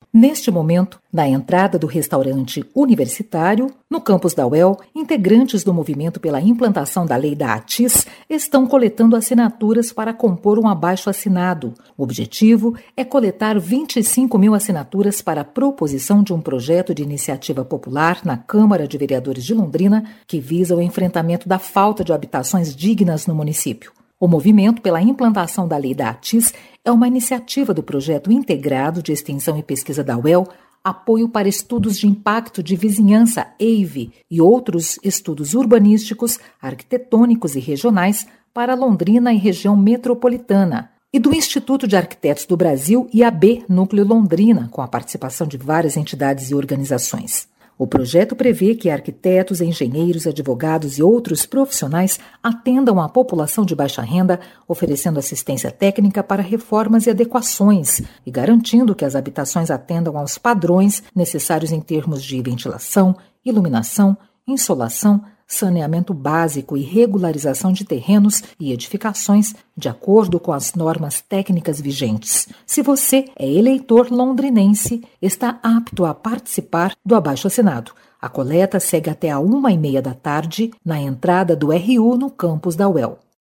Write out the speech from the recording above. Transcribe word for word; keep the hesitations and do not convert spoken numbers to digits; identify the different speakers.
Speaker 1: Neste momento, na entrada do restaurante universitário, no campus da U E L, integrantes do movimento pela implantação da lei da ATIS estão coletando assinaturas para compor um abaixo-assinado. O objetivo é coletar vinte e cinco mil assinaturas para a proposição de um projeto de iniciativa popular na Câmara de Vereadores de Londrina que visa o enfrentamento da falta de habitações dignas no município. O movimento pela implantação da lei da ATIS é uma iniciativa do Projeto Integrado de Extensão e Pesquisa da U E L, Apoio para Estudos de Impacto de Vizinhança, E I V, e outros estudos urbanísticos, arquitetônicos e regionais para Londrina e região metropolitana, e do Instituto de Arquitetos do Brasil e A B Núcleo Londrina, com a participação de várias entidades e organizações. O projeto prevê que arquitetos, engenheiros, advogados e outros profissionais atendam à população de baixa renda, oferecendo assistência técnica para reformas e adequações e garantindo que as habitações atendam aos padrões necessários em termos de ventilação, iluminação, insolação, saneamento básico e regularização de terrenos e edificações de acordo com as normas técnicas vigentes. Se você é eleitor londrinense, está apto a participar do abaixo-assinado. A coleta segue até a uma e meia da tarde na entrada do R U no campus da U E L.